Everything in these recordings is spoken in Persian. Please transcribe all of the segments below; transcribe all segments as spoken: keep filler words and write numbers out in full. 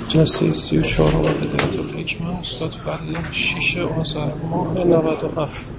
جلسه سی و چهارم بدایت الحکمه استاد فضل شش آذر ماه نود و هفت.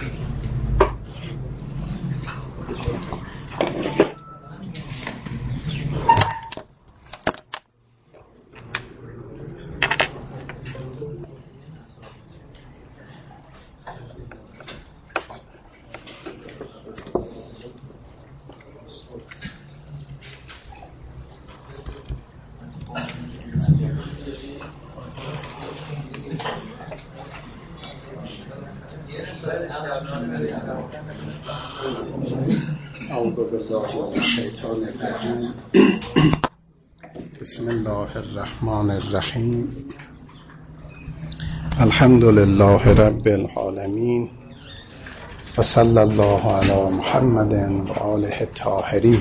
اعوذ بالله من الشیطان الرجیم. بسم الله الرحمن الرحیم. الحمد لله رب العالمین و صلی الله علی محمد و آله الطاهرین.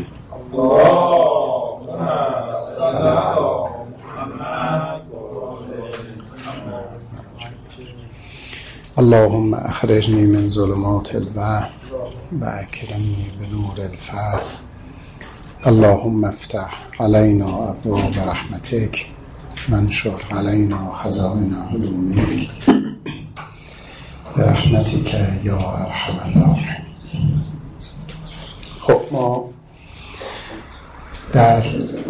اللهم اخرجنی من ظلمات الوهم و اکرمنی بنور الفهم. اللهم افتح علینا ابواب رحمتک وانشر علینا خزائن علومک برحمتک یا ارحم الراحمین. خب ما در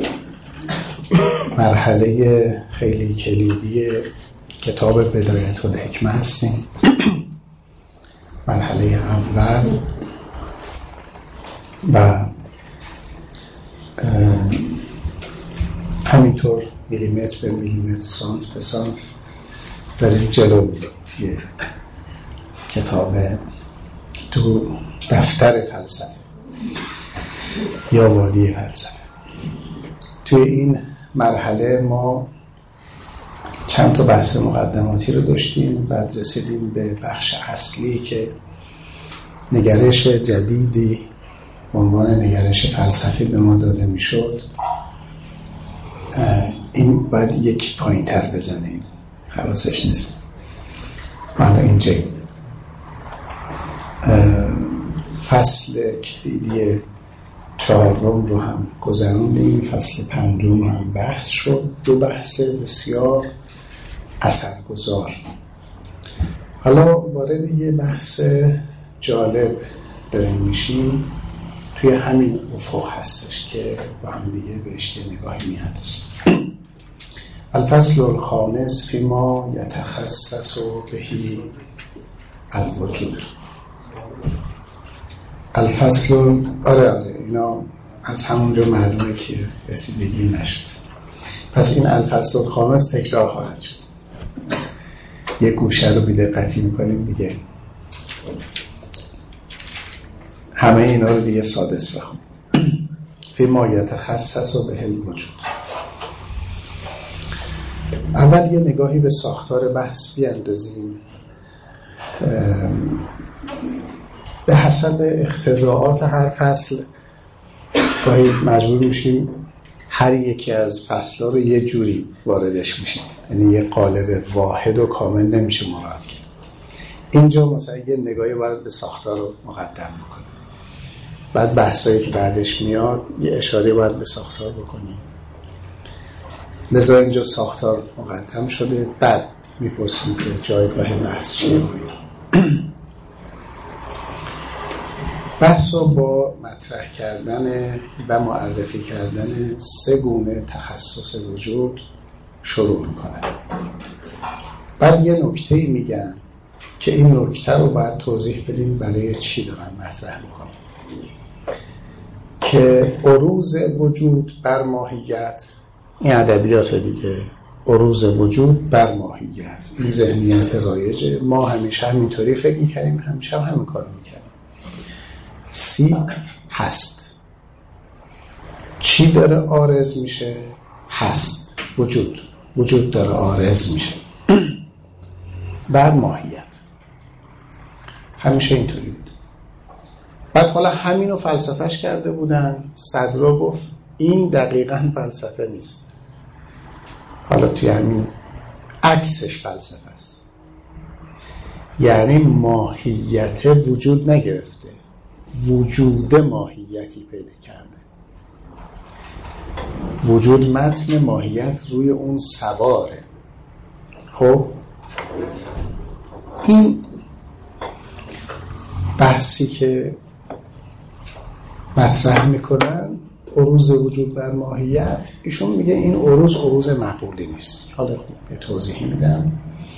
مرحله خیلی کلیدی کتاب بدایت الحکمه هستیم. مرحله اول و همینطور میلیمتر به میلیمتر، سانت به سانت داریم جلو میریم توی کتاب تو دفتر فلسفه یا وادی فلسفه. توی این مرحله ما چند تا بحث مقدماتی رو داشتیم، بعد رسیدیم به بخش اصلی که نگرش جدیدی به عنوان نگرش فلسفی به ما داده میشد. این باید یک پایین تر بزنیم، حواسش نیست. حالا اینجا فصل کلیدی چهارم رو هم گذروندیم، فصل پنجم هم بحث شد. دو بحث بسیار اثرگذار. حالا وارد یه بحث جالب داریم میشیم توی همین افق هستش که با هم دیگه بهش یه نگاهی میاندازیم. الفصل الخامس فیما یتخصص بهی الوجود. الفصل آره آره اینا از همونجا معلومه که رسیدگی نشد. پس این الفصل الخامس تکرار خواهد شد. یه گوشه رو بی‌دقتی میکنیم دیگه، همه اینا رو دیگه سادس بخونیم. فیما یتخصص به الوجود. اول یه نگاهی به ساختار بحث بیاندازیم. به حسب اقتضاعات هر فصل گاهی مجبور میشیم هر یکی از فصل‌ها رو یه جوری واردش میشیم، یعنی یه قالب واحد و کامل نمیشه مراد کرد. اینجا مثلا یه نگاهی باید به ساختار رو مقدم بکنیم، بعد بحثایی که بعدش میاد یه اشاره باید به ساختار بکنیم. لذا اینجا ساختار مقدم شده، بعد میپرسیم که جایگاه بحث چیه. بحث رو با مطرح کردن و معرفی کردن سه گونه تخصص وجود شروع میکنه. بعد یه نکته‌ای میگن که این نکته رو باید توضیح بدیم برای چی دارن مطرح میکنن، که عروض وجود بر ماهیت، این ادبیات دیگه، عروض وجود بر ماهیت، این ذهنیت رایجه. ما همیشه همینطوری فکر میکنیم، همیشه هم همین کار میکنیم. سی هست. چی داره عارض میشه؟ هست. وجود. وجود داره عارض میشه بر ماهیت. همیشه اینطوری بود. بعد حالا همینو فلسفهش کرده بودن. صدرا گفت این دقیقاً فلسفه نیست. حالا توی همین عکسش فلسفه است. یعنی ماهیت وجود نگرفته، وجود ماهیتی پیدا کرده. وجود متن، ماهیت روی اون سواره. خب این بحثی که مطرح میکنن عروض وجود بر ماهیت، ایشون میگه این عروض عروض معقولی نیست. حالا خوب به توضیحی میدم.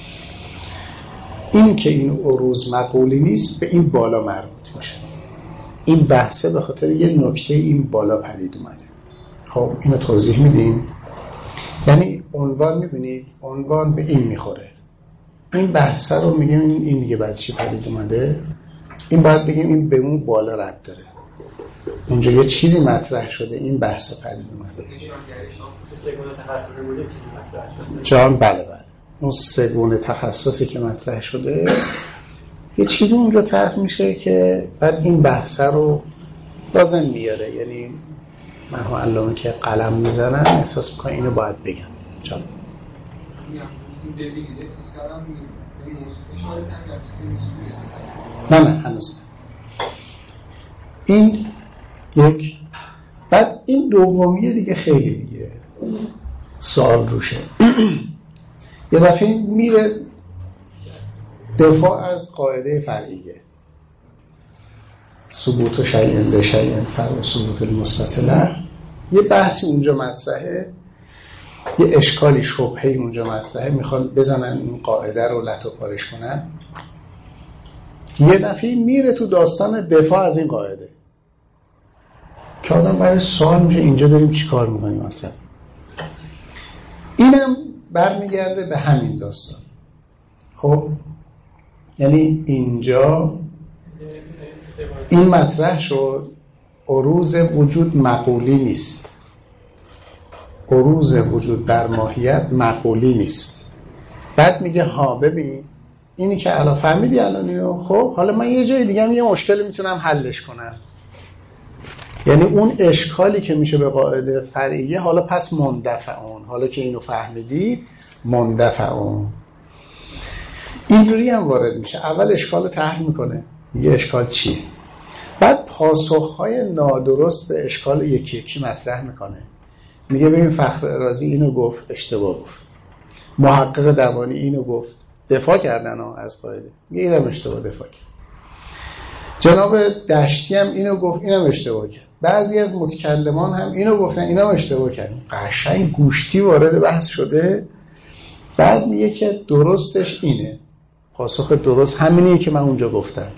این که این عروض معقولی نیست به این بالا مربوط میشه. این بحثه به خاطر یه نکته این بالا پدید اومده. خب اینو توضیح میدیم. یعنی عنوان میبینید، عنوان به این میخوره. این بحثه رو میگیم این, این دیگه بعد چی پدید اومده، این باید بگیم این به اون بالا ربط داره. اونجا یه چیزی مطرح شده، این بحث پدید اومده. سگونه تخصصی بوده چیزی مطرح شده. جان بله بله. اون سگونه تخصصی که مطرح شده یه چیزی اونجا طرح میشه که بعد این بحث رو لازم میاره. یعنی من هم الان که قلم میزنم احساس میکنم اینو باید بگم. جان نه نه هنوز این یک. بعد این دومیه دیگه خیلی دیگه سوال روشه. یه دفعه میره دفاع از قاعده فرعیه، ثبوت شیء لشیء فرع ثبوت المثبت له. یه بحثی اونجا مطرحه، یه اشکالی شبهه‌ای اونجا مطرحه، میخوان بزنن این قاعده رو لت و پارش کنن. یه دفعه میره تو داستان دفاع از این قاعده که آدم برای سوال میشه اینجا داریم چی کار میکنیم اصلا. اینم برمیگرده به همین داستان. خب یعنی اینجا این مطرح شد عروض وجود معقولی نیست، عروض وجود بر ماهیت معقولی نیست. بعد میگه ها ببین اینی که الان فهمیدی الان اینو، خب حالا من یه جای دیگه هم یه مشکلی میتونم حلش کنم. یعنی اون اشکالی که میشه به قاعده فرعیه حالا پس مندفع اون، حالا که اینو فهمیدید مندفع اون. اینجوری هم وارد میشه. اول اشکال رو طرح میکنه، میگه اشکال چیه، بعد پاسخهای نادرست به اشکال یکی یکی مطرح میکنه. میگه ببین فخر رازی اینو گفت اشتباه گفت، محقق دوانی اینو گفت، دفاع کردن ها از قاعده، میگه اینم اشتباه دفاع کرد. جناب دشتی هم اینو گفت، اینم اشتباه کرد. بعضی از متکلمان هم اینو گفتن، اینم اشتباه کرد. قشنگ گوشتی وارد بحث شده. بعد میگه که درستش اینه، پاسخ درست همینیه که من اونجا گفتم.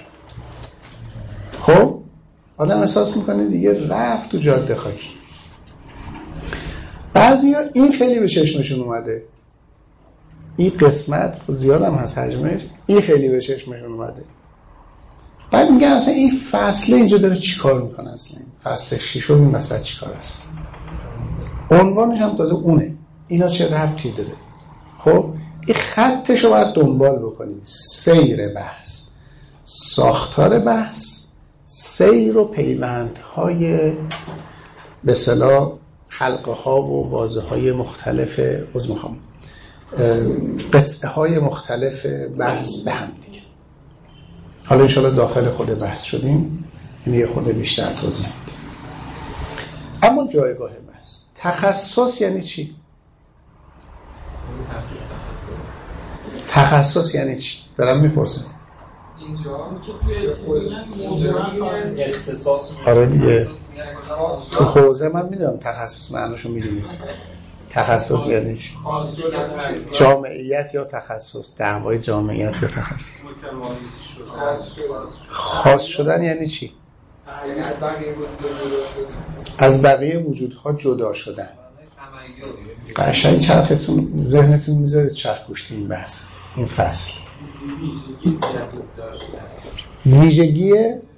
خب آدم احساس میکنه دیگه رفت تو جاده خاکی. بعضی ها این خیلی به چشمشون اومده، این قسمت زیاد هم هست حجمش، این خیلی به چشمشون اومده. بعد میگه اصلا این فصل اینجا داره چی کار میکنه، اصلا این فصل شیشم این وسط چی کار هست، عنوانش هم تازه اونه، اینا چه ربطی داره. خب این خطش رو باید دنبال بکنیم. سیر بحث، ساختار بحث، سیر و پیوندهای به اصطلاح حلقه ها و بازه های مختلف از میخوام قطعه های مختلف بحث به هم دیگه. حالا انشاءالله داخل خود بحث شدیم، این یه خود بیشتر توضیح میدیم. اما جایگاه بحث، تخصص یعنی چی؟ تخصص یعنی چی؟ دارم میپرسم. اینجا که اختصاص آره دیگه تو حوزه من میدونم تخصص معناشو میدونیم. تخصص یعنی چی؟ جامعیت یا تخصص، دعوای جامعیت یا تخصص. خاص شدن یعنی چی؟ از بقیه وجودها جدا شدن. قشنگ چرختون ذهنتون میذاره چرخ گوشتی این بحث، این فصل. ویژگی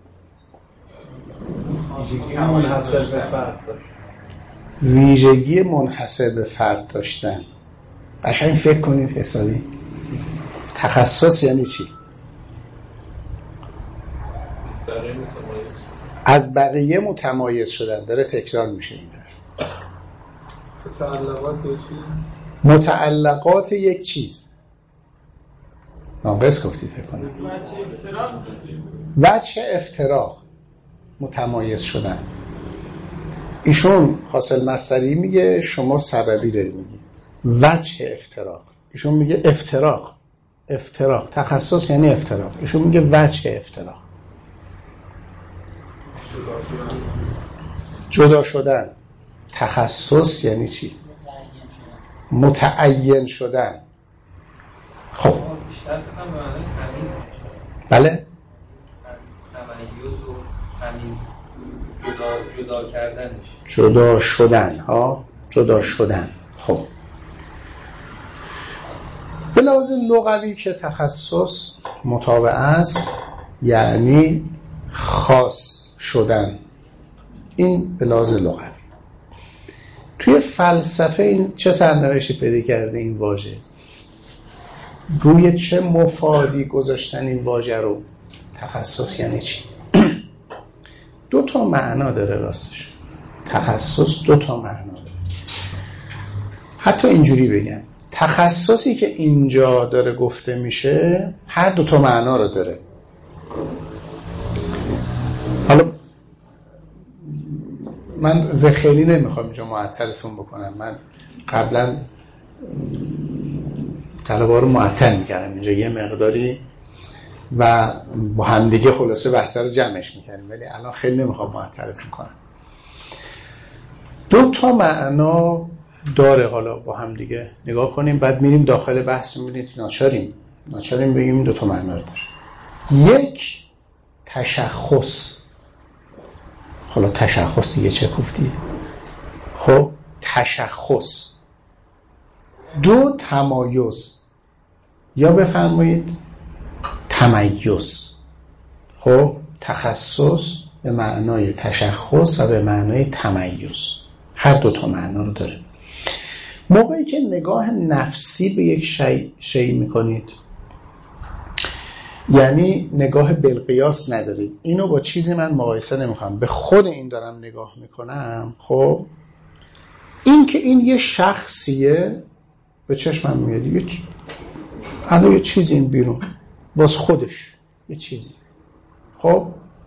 منحصر به فرد داشتن. ویژگی منحصر به فرد داشتن. قشنگ فکر کنید حسابی. تخصص یعنی چی؟ از بقیه متمایز شدن. داره تکرار میشه این در متعلقات یک چیز، متعلقات یک چیز. ناقص گفتی فکر کنم. وجه افتراق، متمایز شدن. ایشون حاصل مصدری میگه، شما سببی داری میگی. وجه افتراق، ایشون میگه افتراق. افتراق تخصص یعنی افتراق، ایشون میگه وجه افتراق. جدا شدن. تخصص یعنی چی؟ متعین شدن. خب بیشتر بکنم به معنی تمیز. بله؟ تمیز و تمیز جدا, جدا کردنش. جدا شدن ها، جدا شدن. خب به لحاظ لغوی که تخصص متابع است یعنی خاص شدن. این به لحاظ لغوی. توی فلسفه این چه سرنوشتی پیدا کرده این واژه؟ روی چه مفادی گذاشتن این واژه رو؟ تخصص یعنی چی؟ دو تا معنا داره راستش. تخصص دو تا معنا داره. حتی اینجوری بگم تخصصی که اینجا داره گفته میشه هر دو تا معنا رو داره. حالا من زخیلی نمیخوام اینجا معطلتون بکنم. من قبلا طلبه رو معطل میکردم اینجا یه مقداری و با همدیگه خلاصه بحثه رو جمعش میکردیم، ولی الان خیلی نمیخوام معطلتون کنم. دو تا معنا داره. حالا با هم دیگه نگاه کنیم، بعد میریم داخل بحث، میبینید ناچاریم ناچاریم بگیم این دو تا معنا رو داره. یک تشخص. حالا تشخص دیگه چه کوفتیه؟ خب تشخص. دو تمایز، یا بفرمایید تمیز. خب تخصص به معنای تشخص و به معنای تمیز، هر دو تا معنا رو داره. موقعی که نگاه نفسی به یک شی شی میکنید، یعنی نگاه بالقیاس ندارید. اینو با چیزی من مقایسه نمیکنم، به خود این دارم نگاه میکنم. خب این که این یه شخصیه به چشمم میاد، یه چ... الان یه چیزی این بیرون باز خودش یه چیزی. خب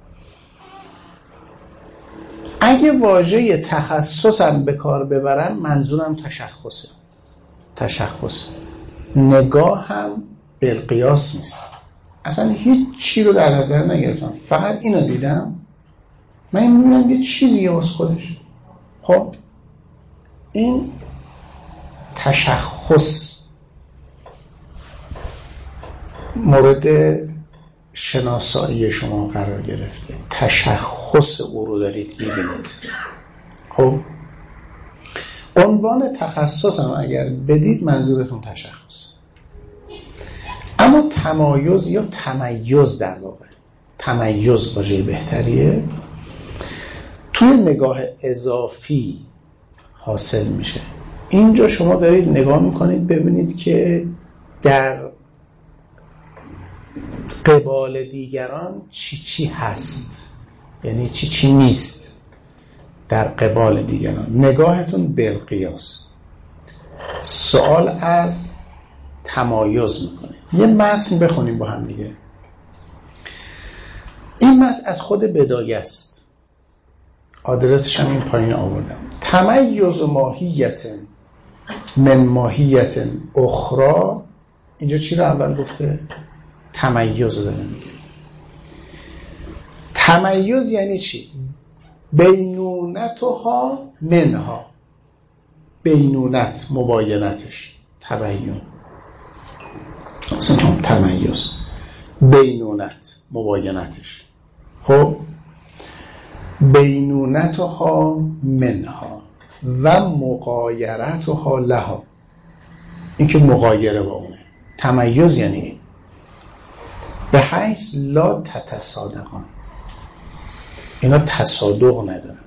اگه واژه تخصصم به کار ببرم منظورم تشخصه. تشخص نگاه هم بالقیاس نیست، اصلا هیچ چی رو در نظر نگرفتم، فقط اینو دیدم، من میبینم یه چیزیه واسه خودش. خب این تشخص مورد شناسایی شما قرار گرفته، تشخص او رو دارید میبینید. خب عنوان تخصص هم اگر بدید منظورتون تشخص. اما تمایز یا تمیز، در واقع تمیز واژه بهتریه، توی نگاه اضافی حاصل میشه. اینجا شما دارید نگاه میکنید ببینید که در قبال دیگران چی چی هست، یعنی چی چی نیست در قبال دیگران. نگاهتون بالقیاس. سوال از تمایز میکنه. یه متن بخونیم با هم دیگه. این متن از خود بدایه است، آدرسش هم این پایین آوردم. تمیز و ماهیت من ماهیت اخرى. اینجا چی رو اول گفته؟ تمیز رو داره میگه. تمیز یعنی چی؟ بینونتها منها. بینونت مباینتش، تبیین اصلا تمیز، بینونت مباینتش. خب بینونتها منها و مغایرتها لها. این که مغایره با اونه. تمیز یعنی به حیث لا تتصادقان، اینا تصادق ندارن.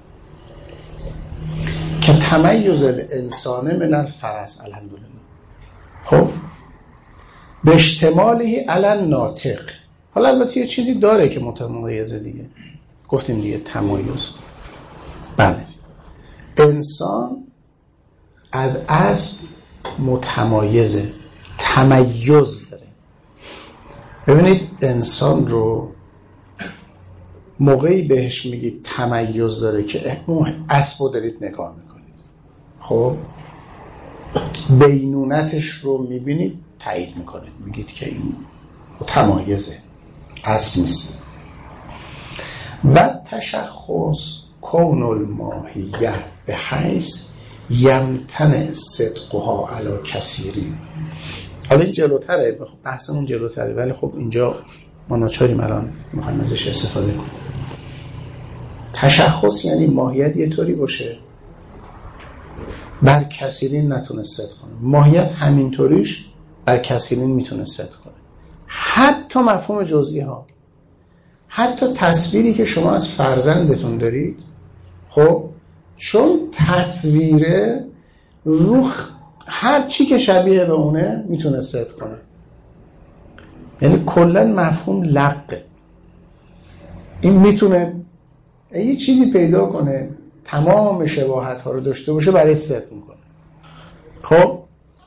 که تمیز الانسان من الفرس، الحمدلله. خب به اشتمالی علی ناطق. حالا البته یه چیزی داره که متمایزه دیگه، گفتیم دیگه تمایز. بله انسان از اصل متمایزه، تمیز داره. ببینید انسان رو موقعی بهش میگید تمیز داره که اون اسبو دارید نگاه میکنید، خب بینونتش رو میبینید، تایید میکنید، میگید که این متمایزه، اسب نیست. و تشخص کون الماهیه به حیث یمتن صدقها علی کثیرین. حالا این جلوتره، بحثمون جلوتره، ولی خب اینجا ما ناچاریم الان میخوایم ازش استفاده کنیم. تشخص یعنی ماهیت یه طوری باشه بر کثیرین نتونه صدق کنه، ماهیت همینطوریش بر کثیرین میتونه صدق کنه. حتی مفهوم جزئی ها، حتی تصویری که شما از فرزندتون دارید، خب چون تصویره روح هر چی که شبیه به اونه میتونه صدق کنه. یعنی کلا مفهوم لقه، این میتونه یه چیزی پیدا کنه تمام شباهت ها رو داشته باشه برای صدق میکنه. خب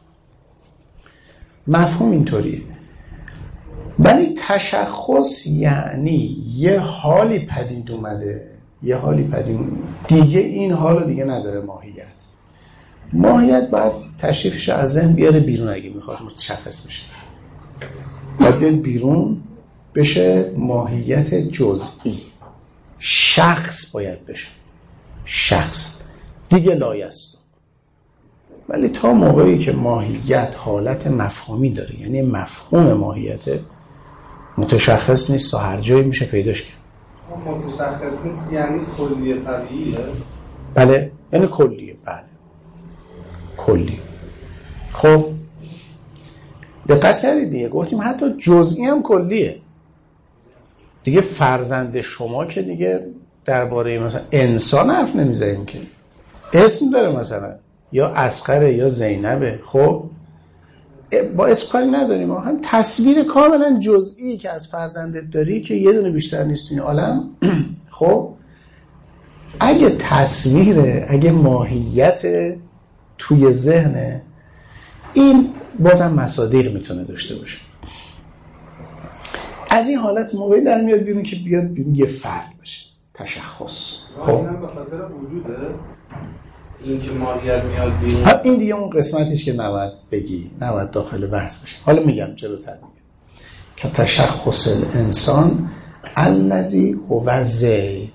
مفهوم اینطوریه. ولی تشخص یعنی یه حالی پدید اومده، یه حالی پدید اومده دیگه، این حالو دیگه نداره ماهیت. ماهیت باید تشریفش از ذهن بیاره بیرون اگه میخواد متشخص بشه، باید بیاد بیرون بشه ماهیت جزئی، شخص باید بشه، شخص دیگه لایست. ولی تا موقعی که ماهیت حالت مفهومی داره، یعنی مفهوم ماهیت متشخص نیست و هر جایی میشه پیداش کرد. متشخص نیست یعنی کلیه طبیعیه؟ بله یعنی کلیه، بله کلی. خب دقت کردید دیگه گفتیم حتی جزئی هم کلیه دیگه. فرزند شما که دیگه درباره مثلا انسان حرف نمیزنیم که، اسم داره مثلا یا اصغر یا زینبه، خب با اسم کاری نداریم، ما هم تصویر کاملا جزئی که از فرزندت داری که یه دونه بیشتر نیست تو این عالم. خب اگه تصویره، اگه ماهیت توی ذهنه، این بازم مصادیق میتونه داشته باشه. از این حالت موقعی در میاد بیرون که بیاد بیرون یه فرد باشه، تشخص. خب اینم به خاطر وجوده این که ماهیت میاد بیرون. این دیگه اون قسمتیش که نباید بگی، نباید داخل بحث بشه. حالا میگم جلوتر میگم که تشخص الانسان الذی هو زید،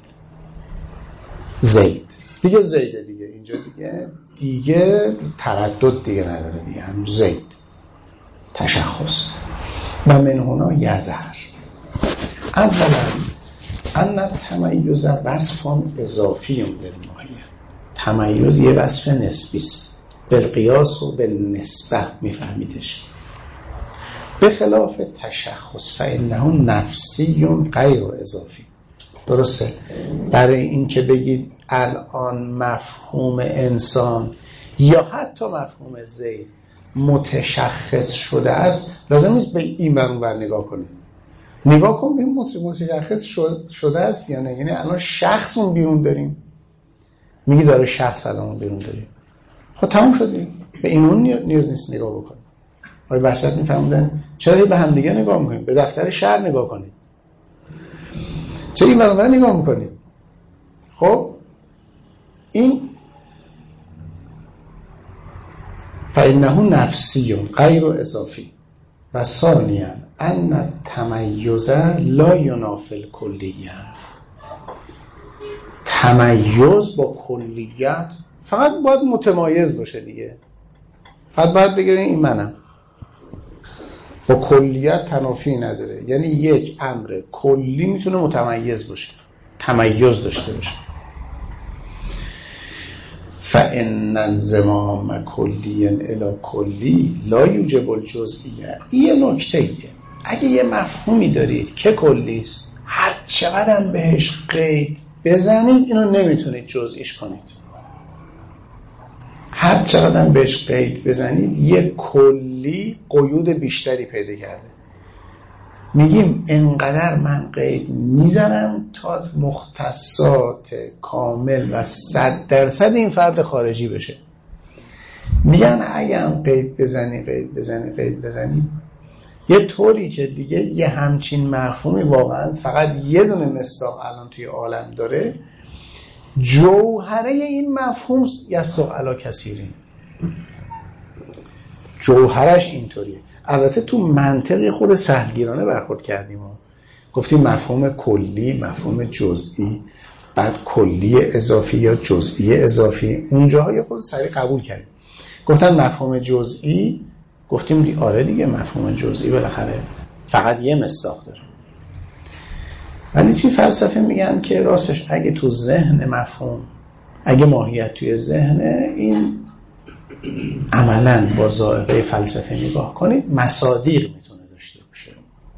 زید دیگه زیده دیگه، اینجا دیگه دیگه تردد دیگه نداره دیگه، هم زید تشخص. و من هنا یظهر اولا ان التمیز وصف اضافی للماهیه. تمیز یه وصف نسبی است، بالقیاس و بالنسبه میفهمیدش. به خلاف تشخص فانه نفسی غیر اضافی. درسته؟ برای این که بگید الان مفهوم انسان یا حتی مفهوم زید متشخص شده است، لازم نیست به این بر اون بر نگاه کنید. نگاه کن به این متشخص شده است یا نه. یعنی الان شخص اون بیرون داریم، میگی داره شخص الان بیرون داریم، خب تمام شدیم، به این اون نیاز نیست نگاه بکنید. آقای بحثت میفهمدن چرا به هم دیگه نگاه میکنیم؟ به دفتر شهر نگاه کنید، چرا این برابر نگاه میکنید؟ خب این فإنه نفسی غیر اضافی. و ثانیاً ان التمیز لا ینافی الکلیه. تمیز با کلیت فقط باید متمایز باشه دیگه، فقط باید بگه این منم، با کلیت تنافی نداره. یعنی یک امر کلی میتونه متمیز باشه، تمیز داشته باشه. فإن انضمام کلی الی کلی لا یوجب الجزئیه. این نکته ایه، اگه یه مفهومی دارید که کلی است، هر چقدر هم بهش قید بزنید اینو نمیتونید جزئیش کنید. هر چقدر هم بهش قید بزنید یه کلی قیود بیشتری پیدا کرده. میگیم انقدر من قید میزنم تا مختصات کامل و صد درصد این فرد خارجی بشه. میگن اگه هم قید بزنی قید بزنی قید بزنی یه طوری که دیگه یه همچین مفهومی واقعا فقط یه دونه مصداق الان توی عالم داره. جوهره این مفهوم یصدق علی کثیرین، جوهرش اینطوریه. البته تو منطقی خود سهلگیرانه برخورد کردیم و گفتیم مفهوم کلی، مفهوم جزئی، بعد کلی اضافی یا جزئی اضافی، اونجاهای خود سریع قبول کردیم. گفتن مفهوم جزئی، گفتیم دی آره دیگه مفهوم جزئی بالاخره فقط یه مصداق داره. ولی توی فلسفه میگن که راستش اگه تو ذهن مفهوم، اگه ماهیت توی ذهنه، این عملاً با ذائقه فلسفه نگاه کنید مصادیق میتونه داشته باشه.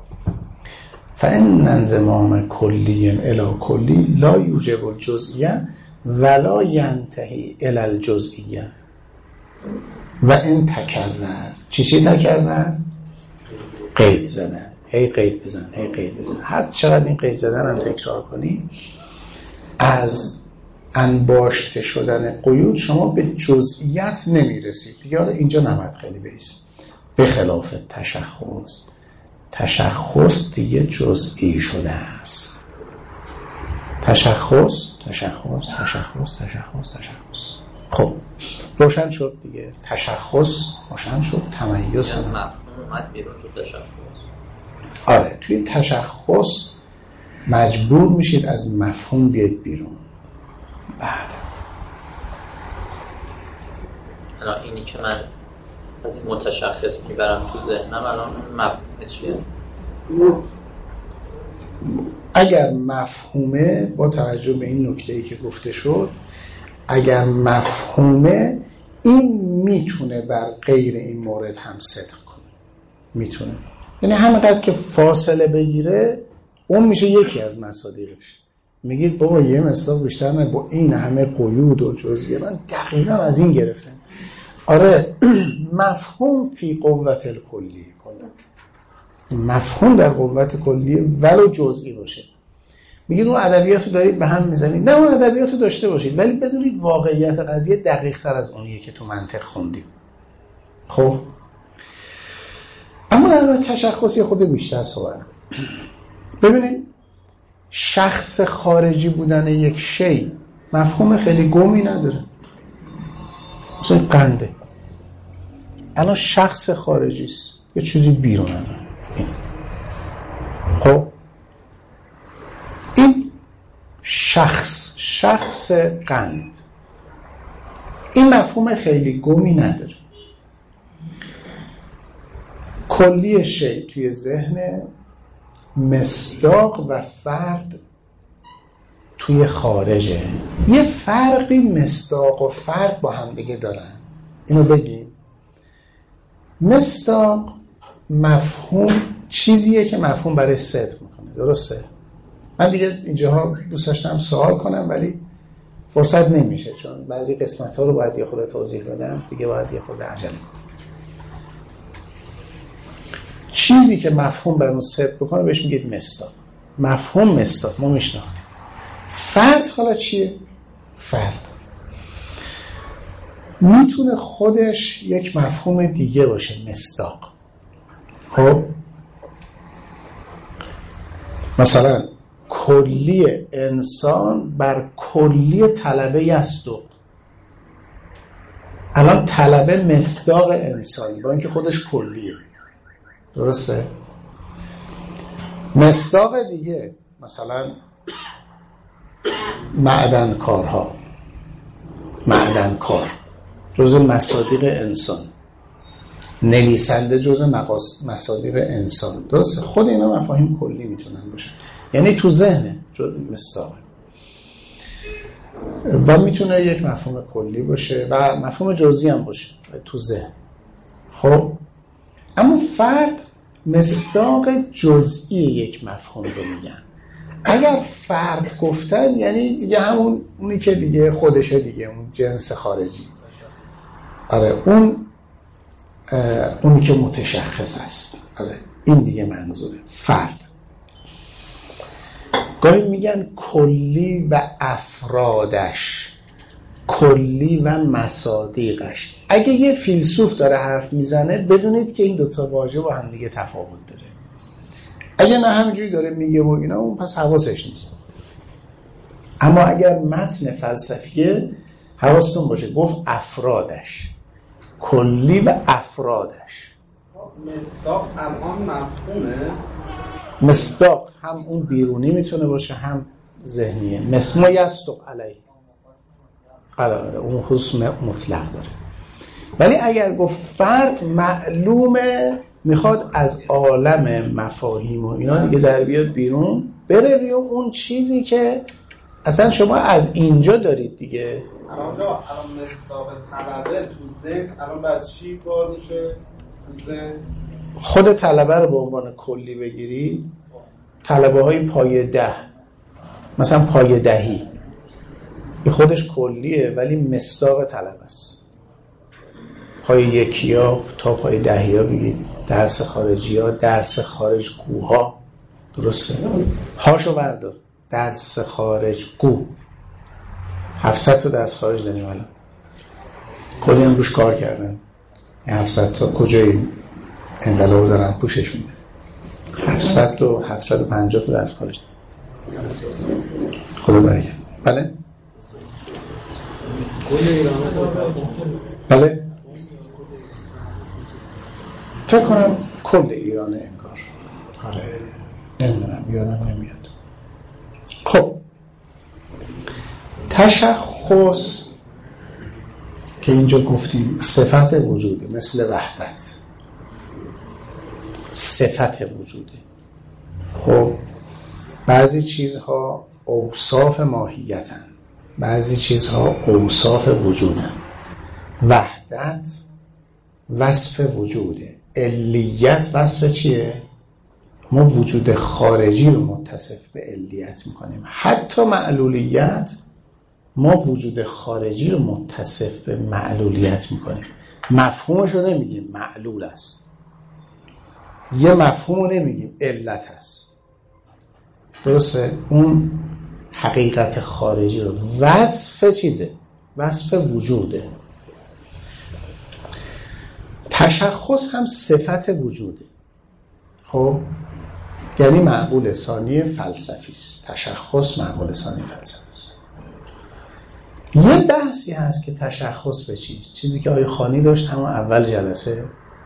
فإن انضمام کلی الی کلی لا یوجب الجزئیه ولا ینتهی الی الجزئیه و این تکرر. چی چی تکرر؟ قید زدن، هی قید بزن، هی قید بزن. هر چقدر این قید زدن هم تکرار کنی، از انباشته شدن قیود شما به جزئیت نمیرسید دیگه. اینجا نمد خیلی بیست. به خلاف تشخص، تشخص دیگه جزئی شده است. تشخص تشخص تشخص تشخص تشخص خب روشن شد دیگه. تشخص روشن شد، تمیز هم مفهوم اومد بیرون تو تشخص. آره توی تشخص مجبور میشید از مفهوم بیاد بیرون. بله. الان اینی که من از این متشخص میبرم تو ذهنم، الان مفهوم چیه؟ اگر مفهومه، با توجه به این نکته‌ای که گفته شد، اگر مفهومه، این میتونه بر غیر این مورد هم صدق کنه. میتونه، یعنی همینقدر که فاصله بگیره اون میشه یکی از مصادیقش. میگید بابا یه مصداق بیشتر نه، با این همه قیود و جزئیه من دقیقا از این گرفتم. آره مفهوم فی قوت الکلی کنه، مفهوم در قوت کلیه ولو جزئی باشه. میگید اون ادبیاتو دارید به هم میزنید، نه اون ادبیاتو داشته باشید ولی بدونید واقعیت قضیه دقیق تر از اونیه که تو منطق خوندیم. خب اما در مورد تشخصی خود بیشتر صحبت کنیم. ببینید شخص خارجی بودن یک شی مفهوم خیلی گمی نداره. مثلا قنده الان شخص خارجی است، یه چیزی بیرونه. خب این شخص شخص قند این مفهوم خیلی گمی نداره. کلی شی توی ذهن، مصداق و فرد توی خارجه. یه فرقی مصداق و فرد با هم دیگه دارن، اینو بگیم. مصداق مفهوم چیزیه که مفهوم برای صدق میکنه، درسته؟ من دیگه اینجاها دوست داشتم سوال کنم ولی فرصت نمیشه چون بعضی قسمت ها رو باید یه خورده توضیح بدم، دیگه باید یه خورده عجله کنم. چیزی که مفهوم بر اون صدق بکنه بهش میگید مصداق. مفهوم مصداق ما میشناختیم. فرد حالا چیه؟ فرد میتونه خودش یک مفهوم دیگه باشه، مصداق. خب مثلا کلی انسان بر کلی طلبه یصدق. الان طلبه مصداق انسانی با اینکه خودش کلیه، درسته؟ مصداق دیگه مثلا معدن کارها، معدن کار جزء مصادیق انسان، نویسنده جزء مصادیق انسان، درسته؟ خود اینا مفاهیم کلی میتونن باشن، یعنی تو ذهن مصداق و میتونه یک مفهوم کلی باشه و مفهوم جزئی هم باشه تو ذهن. خب اما فرد مصداق جزئی یک مفهوم رو میگن. اگر فرد گفتن یعنی دیگه همون اونی که دیگه خودشه دیگه، اون جنس خارجی. آره اون اونی که متشخص است. آره این دیگه منظوره فرد. گاهی میگن کلی و افرادش. کلی و مصادیقش. اگه یه فیلسوف داره حرف میزنه بدونید که این دوتا واژه با هم دیگه تفاوت داره. اگه نه همینجوری داره میگه و اینا، اون پس حواسش نیست. اما اگر متن فلسفیه حواستون باشه گفت افرادش، کلی و افرادش. مصداق الان مفهومه؟ مصداق هم اون بیرونی میتونه باشه هم ذهنیه. مسمو یصدق علیه، آره اون حسن مطلق داره. ولی اگر گفت فرد معلومه، میخواد از عالم مفاهیم و اینا دیگه در بیاد بیرون، بره روی اون چیزی که اصلا شما از اینجا دارید دیگه. الان اونجا الان مصداق طلبه تو ذهن الان بعد چی کار میشه تو ذهن؟ خود طلبه رو به عنوان کلی بگیری، طلبه های پایه ده، مثلا پایه دهی به خودش کلیه ولی مصداق طلبه است. پای یکی ها تا پای دهی ها بگید درس خارجی ها، درس خارج گوها، درسته؟ هاشو بردار، درس خارج گو هفتصد تا درس خارج داریم الان، کلی هم روش کار کردن. هفتصد تا کجای انقلاب دارن پوشش میده؟ هفتصد تا هفتصد و پنجاه تا درس خارج خدا برکت. بله بله فکر کنم کل ایران انگار. آره نمیدونم، یادم نمیاد. خب تشخص که اینجا گفتیم صفت وجوده، مثل وحدت صفت وجوده. خب بعضی چیزها اوصاف ماهیتن، بعضی چیزها اوصاف وجودن. وحدت وصف وجوده، علیت وصف چیه؟ ما وجود خارجی رو متصف به علیت میکنیم. حتی معلولیت ما وجود خارجی رو متصف به معلولیت میکنیم. مفهومش رو نمیگیم معلول است، یه مفهوم رو نمیگیم علت است، درسته؟ اون حقیقت خارجی رو وصف چیزه، وصف وجوده. تشخص هم صفت وجوده. خب یعنی معقول ثانی فلسفی است. تشخص معقول ثانی فلسفی است. یه بحثی هست که تشخص به چیز، چیزی که آقای خانی داشت همون اول جلسه،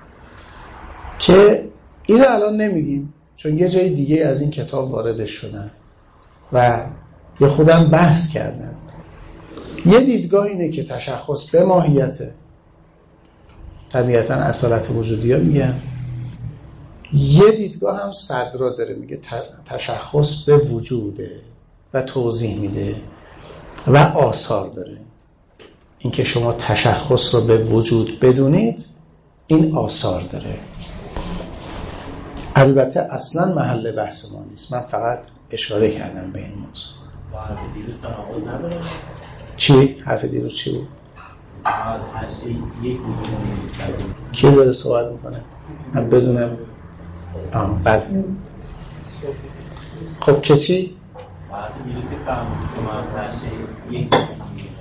که اینو الان نمیگیم چون یه جای دیگه از این کتاب واردش شدن و یه خودم بحث کردن. یه دیدگاه اینه که تشخص به ماهیته، طبیعتاً اصالت وجودی ها میگن. یه دیدگاه هم صدرا داره، میگه تشخص به وجوده و توضیح میده و آثار داره. اینکه شما تشخص رو به وجود بدونید این آثار داره. البته اصلا محل بحث ما نیست، من فقط اشاره کردم به این موضوع. حرف دیروز تناقض نداره؟ چی؟ حرف دیروز چی بود؟ از هر شی یک وجود می‌کنه. کی داره صحبت میکنه؟ من بدونم. آم بعد خب که چی؟ حرف دیروز که فهمید که ما از هر شی یک وجود می‌کنه.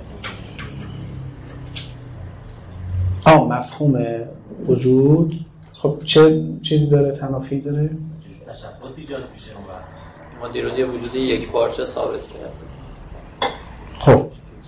آم مفهوم وجود. خب چه چیزی داره؟ تنافی داره؟ تشخص ایجاد میشه اون وقت. ما دیروز یه وجود یک پارچه ثابت کردیم. خب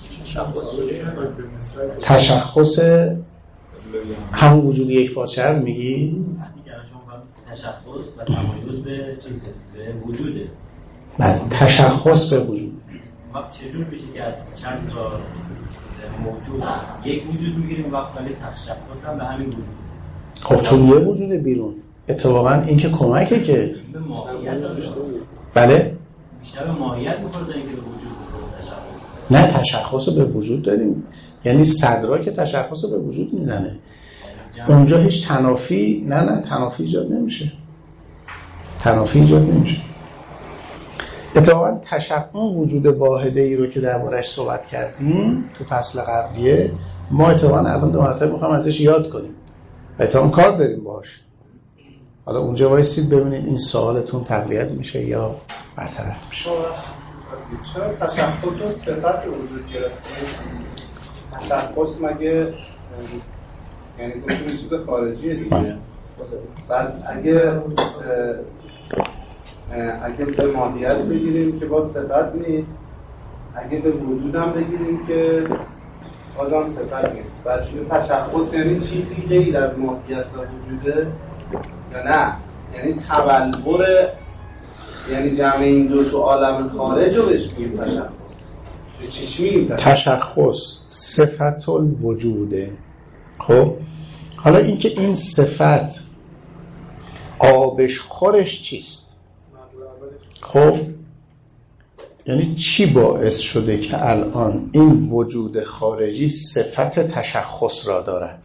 تشخص تشخص همون وجود یک پارچه رو میگی؟ تشخص و تمایز به چیز به وجوده. بله تشخص به وجود. ما چجور میشه که چند تا موجود یک وجود میگیریم وقت ولی تشخص هم به همین وجود. خب چون یه وجود بیرون اتفاقا این که کمکه که به ماهیت داشته. بله بیشتر به ماهیت میخوره تا اینکه به وجود بخوره تشخص. نه تشخص رو به وجود داریم، یعنی صدرا که تشخص رو به وجود میزنه اونجا هیچ تنافی نه نه تنافی ایجاد نمیشه، تنافی ایجاد نمیشه. اتفاقا تشخص وجود واحده ای رو که دربارش صحبت کردیم تو فصل قبلیه ما اتفاقا الان دو مرتبه میخوام ازش یاد کنیم و اتفاقا کار داریم باهاش. حالا اونجا وایسید ببینید این سوالتون تقویت میشه یا برطرف میشه. چرا تشخص و صفت وجود گرفتیم؟ تشخص مگه یعنی گفتیم چیز خارجیه دیگه. بعد اگه اگه به ماهیت بگیریم که باز صفت نیست، اگه به وجود هم بگیریم که بازم صفت نیست. بعد تشخص یعنی چیزی غیر از ماهیت و وجوده یا نه؟ یعنی تبلور، یعنی جمع این دو تو عالم خارج رو بهش میگیم تشخص. چیش میگیم تشخص؟ تشخص صفت الوجوده. خب حالا اینکه این صفت آبش خورش چیست؟ خب یعنی چی باعث شده که الان این وجود خارجی صفت تشخص را دارد؟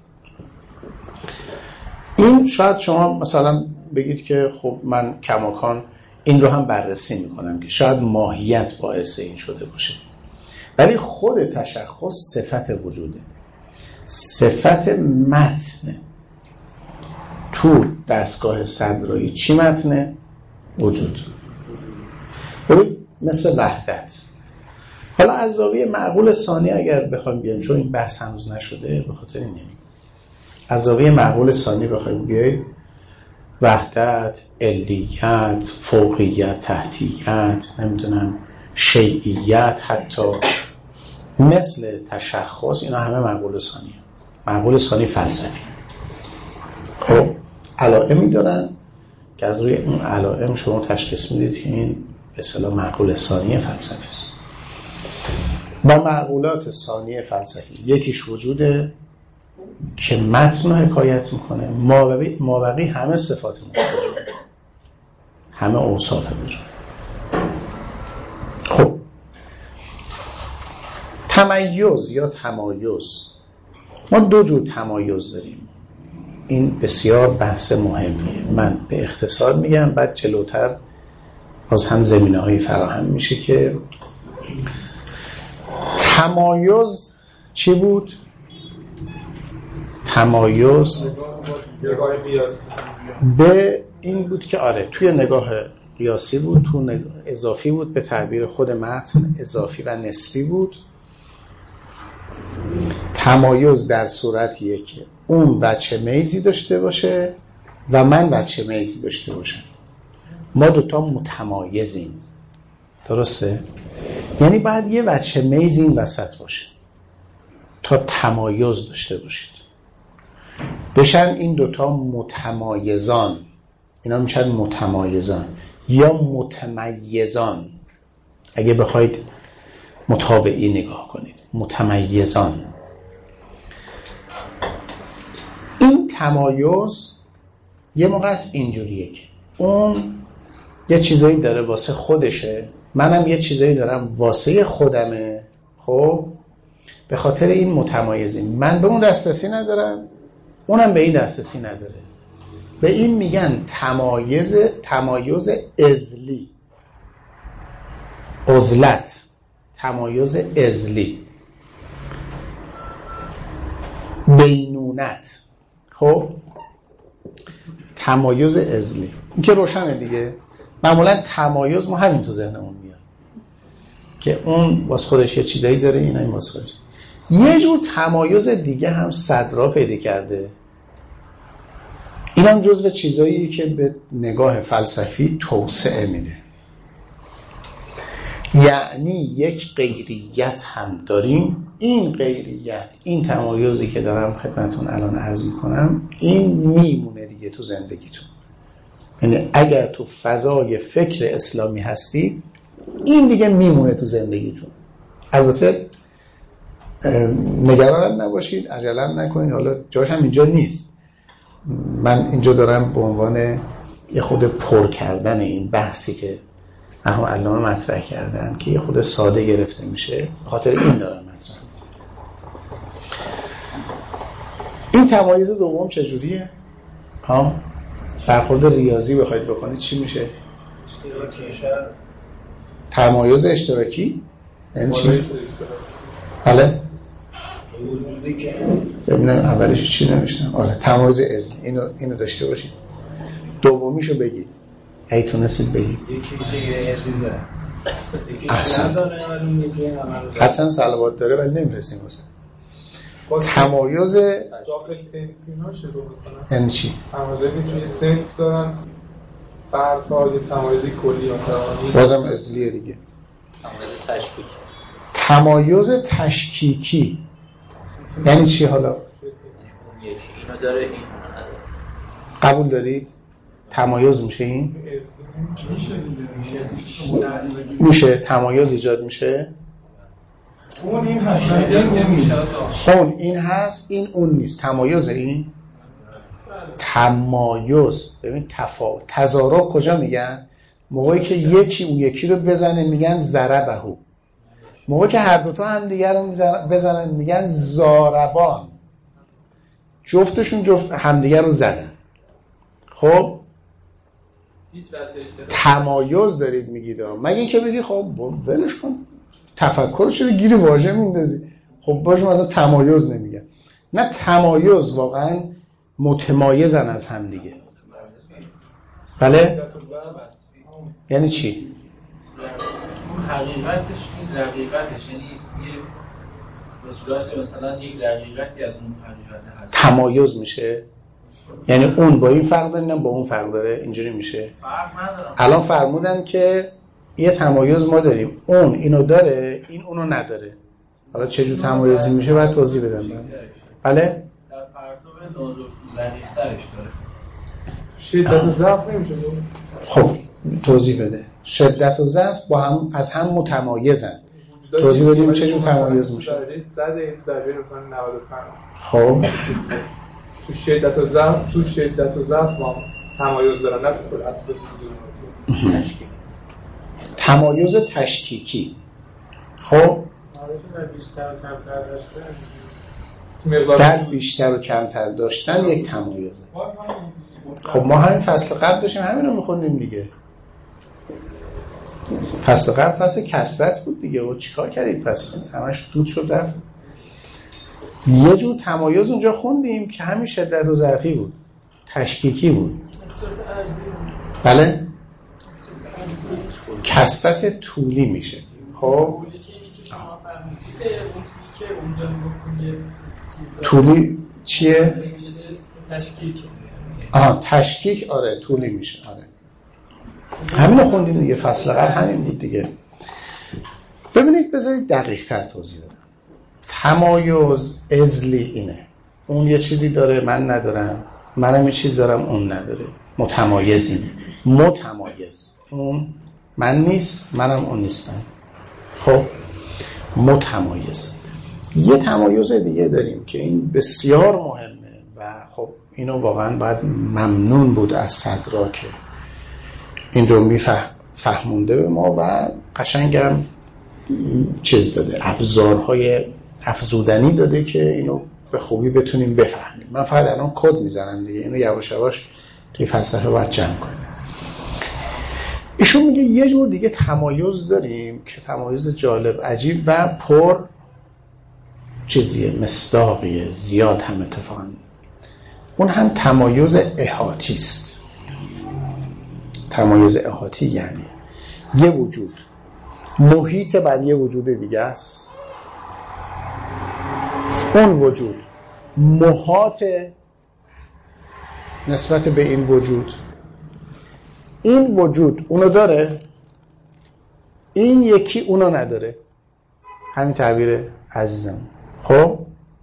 این شاید شما مثلا بگید که خب من کماکان این رو هم بررسی میکنم که شاید ماهیت باعث این شده باشه، ولی خود تشخص صفت وجوده، صفت متنه. تو دستگاه صدرایی چی متنه؟ وجود. ببین مثل وحدت. حالا از زاویه معقول ثانی اگر بخوایم بیایم، چون این بحث هنوز نشده به خاطر اینه، از زاویه معقول ثانی بخوایم بیایم، وحدت، علیت، فوقیت، تحتیت، نمیدونم شیعیت، حتی مثل تشخص، اینا همه معقول ثانی. معقول ثانی فلسفی. خب علائمی دارن که از روی اون علائم شما تشخیص میدید که این به اصطلاح معقول ثانی فلسفی است. با معقولات ثانی فلسفی یکیش وجوده که متن رو حکایت میکنه، مابقی مابقی همه صفات وجود، همه اوصاف وجود. خب تمیز یا تمایز، ما دو جور تمایز داریم. این بسیار بحث مهمیه. من به اختصار میگم، بعد جلوتر باز هم زمینه های فراهم میشه که تمایز چی بود؟ تمایز به این بود که آره توی نگاه قیاسی بود، تو نگاه اضافی بود، به تعبیر خود متن اضافی و نسبی بود. تمایز در صورتیه که اون بچه میزی داشته باشه و من بچه میزی داشته باشم، ما دوتا متمایزیم. درسته؟ یعنی باید یه بچه میزی این وسط باشه تا تمایز داشته باشید، بشن این دوتا متمایزان. اینا میشن متمایزان یا متمیزان اگه بخواید متابعی نگاه کنید. متمیزان. این تمایز یه موقع است اینجوریه که اون یه چیزایی داره واسه خودشه، منم یه چیزایی دارم واسه خودمه. خب به خاطر این متمایزیم. من به اون دسترسی ندارم، اونم به این دسترسی نداره. به این میگن تمایز تمایز عزلی، عزلت، تمایز عزلی، بینونت. خب تمایز عزلی این که روشنه دیگه. معمولا تمایز ما همین تو ذهنمون میاد که اون واسه خودش یه چیزایی داره، اینا این واسه خودش. یه جور تمایز دیگه هم صدرا پیدا کرده. این هم جزو چیزایی که به نگاه فلسفی توسعه میده. یعنی یک غیریت هم داریم. این غیریت، این تمایزی که دارم خدمتون الان عرض میکنم، این میمونه دیگه تو زندگیتون. یعنی اگر تو فضای فکر اسلامی هستید، این دیگه میمونه تو زندگیتون. البته نگران نباشید، عجله نکنید، حالا جاش هم اینجا نیست. من اینجا دارم به عنوان یه خود پر کردن این بحثی که مرحوم علامه مطرح کردن که یه خود ساده گرفته میشه، به خاطر این دارم مطرح. این تمایز دوم چجوریه؟ ها؟ برخورد ریاضی بخواید بکنید چی میشه؟ تمایز اشتراکی؟ یعنی چی؟ بله؟ وجودی که ببینم اولش چی نوشتم. آره تمایز عزلی، اینو اینو داشته باشید. دومیشو بگید. اگه تونستید بگید. یکی دیگه یه چیزه. احسن. هرچند صلوات داره ولی نمیرسیم واسه. تمایز داخل سنفینا شده مثلا یعنی چی؟ تمایزی توی سنف دارن فردها یه تمایزی کلی مثلا بازم اصلیه دیگه. تمایز تشکیک تمایز تشکیکی یعنی چی حالا؟ اون یکی اینو داره این اونو نداره. قبول دارید؟ تمایز میشه این؟ میشه تمایز ایجاد میشه؟ اون این هست این نمیشه اون این هست این اون نیست. تمایز این؟ تمایز ببین تفاوت تضارب کجا میگن؟ موقعی که یکی اون یکی رو بزنه میگن ضربهو، موقعی که هر دوتا هم دیگر رو بزنن میگن ضاربان، جفتشون جفت همدیگر رو زدن. خب تمایز دارید میگید مگه اینکه بگی خب ولش کن تفکر چرا گیری واژه میندازی، خب باشه مثلا تمایز نمیگن. نه تمایز واقعا متمایزن از هم دیگه. بله یعنی چی؟ اون حقیقتش این رقیقتش یعنی یه بصورت مثلا یک رقیقتی از اون حقیقت هست تمایز میشه یعنی اون با این فرق داره نه با اون فرق داره اینجوری میشه. فرق نداره. الان فرمودن که یه تمایز ما داریم اون اینو داره این اونو نداره، حالا چه جور تمایزی میشه باید توضیح بدم. بله در پرتو نازک رقیق‌ترش داره شدت و ضعف نمیشه. خب توضیح بده. شدت و ضعف با هم از هم متمایزن. توضیح بدیم چه جور تمایز میشه. درجه صد درجه مثلا نود و پنج. خب تو شدت و ضعف تو شدت و ضعف ما تمایز دارن نه تو خود اصل تشکیک. تمایز تشکیکی. خب در بیشتر و کمتر داشتن در بیشتر و کمتر داشتن یک تمایزه. خب ما همین فصل قبل داشتیم همین رو میخوندیم دیگه. فصل قبل فصل کثرت بود دیگه و چیکار کردید پس همش دود شد رفت. یه جور تمایز اونجا خوندیم که همین شدت و ضعفی بود، تشکیکی بود. بله کثرت طولی میشه. خب طولی چیه؟ تشکیک. آها تشکیک آره طولی میشه. آره همین رو خوندیم دیگه فصل قبل همین بود دیگه. ببینید بذارید دقیق تر توضیح بدم. تمایز ازلی اینه اون یه چیزی داره من ندارم، منم یه چیزی دارم اون نداره. متمایز اینه. متمایز اون من نیست منم اون نیستم. خب متمایز. یه تمایز دیگه داریم که این بسیار مهمه و خب اینو واقعا باید ممنون بود از صدرا که این رو میفهمونده به ما و قشنگم چیز داده ابزارهای افزودنی داده که اینو به خوبی بتونیم بفهمیم. من فقط الان کد میزنم دیگه اینو یواش یواش توی فلسفه باید جمع کنیم. ایشون میگه یه جور دیگه تمایز داریم که تمایز جالب عجیب و پر چیزیه مصداقیه زیاد هم اتفاقا. اون هم تمایز احاطی است. تمایز احاطی یعنی یه وجود محیط بر یه وجود دیگه است، اون وجود محاط نسبت به این وجود، این وجود اونو داره این یکی اونو نداره. همین تعبیر عزیزم. خب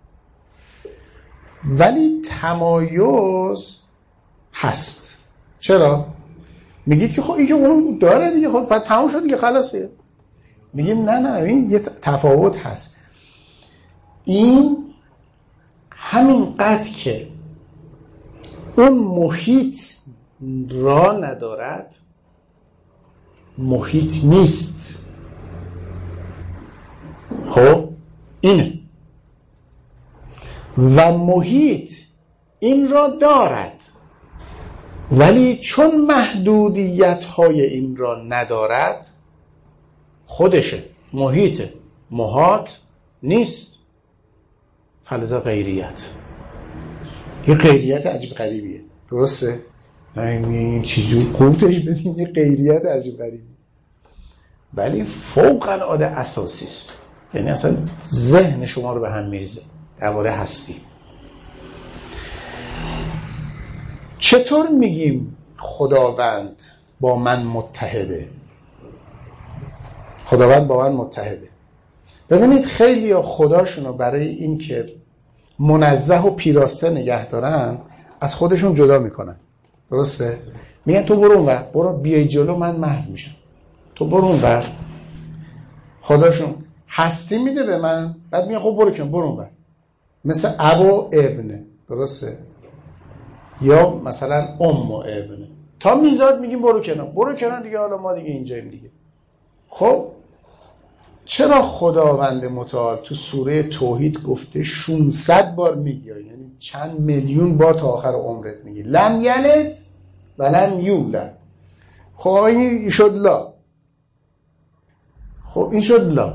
ولی تمایز هست. چرا؟ میگید که خب این که اون داره دیگه خب بعد تموم شد دیگه خلاصه. میگیم نه نه این یه تفاوت هست. این همین قدر که اون محیط را ندارد محیط نیست. خب اینه و محیط این را دارد ولی چون محدودیت های این را ندارد خودشه محیط محاط نیست. فلزا غیریت یه غیریت عجیب غریبیه. درسته؟ این چیزی قوتش بدیم یه غیریت عجیب غریبی ولی فوق العاده اساسی است. یعنی اصلا ذهن شما رو به هم میریزه. درباره هستی. چطور میگیم خداوند با من متحده؟ خداوند با من متحده. ببینید خیلی ها خداشونو برای این که منزه و پیراسته نگه دارن از خودشون جدا میکنن. درسته؟ میگن تو برو اونور، برو بیای جلو من محو میشم، تو برو اونور. خداشون هستی میده به من، بعد میگن خب برو کن برو اونور، مثل اب و ابنه. درسته؟ یا مثلا ام و ابنه. تا میزاد میگیم برو کنار، برو کنار دیگه، حالا ما دیگه اینجاییم دیگه. خب چرا خداوند متعال تو سوره توحید گفته ششصد بار میگی، یعنی چند میلیون بار تا آخر عمرت میگی لم یلد و لم یولد؟ خب این شد لا. خب این شد لا.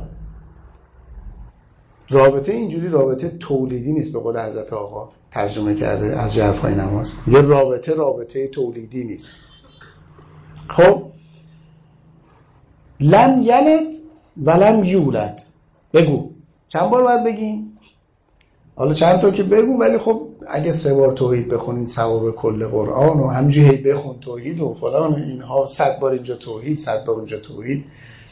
رابطه اینجوری رابطه تولیدی نیست، به قول حضرت آقا ترجمه کرده از ژرفای نماز. یه رابطه رابطه تولیدی نیست. خب لم یلد ولم یولد، بگو چند بار باید بگیم؟ حالا چند تا که بگو، ولی خب اگه سه بار توحید بخونید ثواب کل قرآن و همینجوری هی بخون توحید و فلان اینها، صد بار اینجا توحید صد بار اونجا توحید.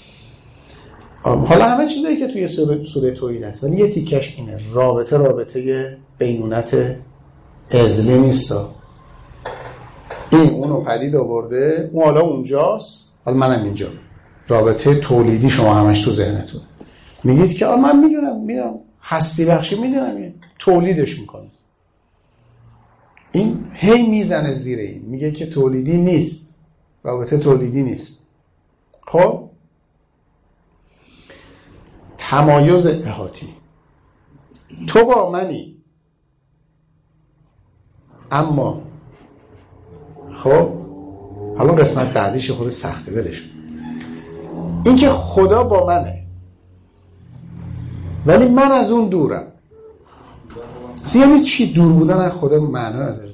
حالا همه چیزایی که توی سوره, سوره توحید هست، ولی یه تیکش اینه، رابطه رابطه بینونت ازلی نیست. این اونو پدید آورده، اون حالا اونجاست، حالا منم اینجا. رابطه تولیدی شما همش تو ذهنتونه. میگید که آه من میدونم میدونم هستی بخشی میدونم، تولیدش میکنه. این هی میزنه زیر این، میگه که تولیدی نیست، رابطه تولیدی نیست. خب تمایز احاطی، تو با منی اما خب حالا قسمت بعدیش خود سخته بدش، این که خدا با منه ولی من از اون دورم. اصلا یعنی چی دور بودن از خدا؟ معنا نداره.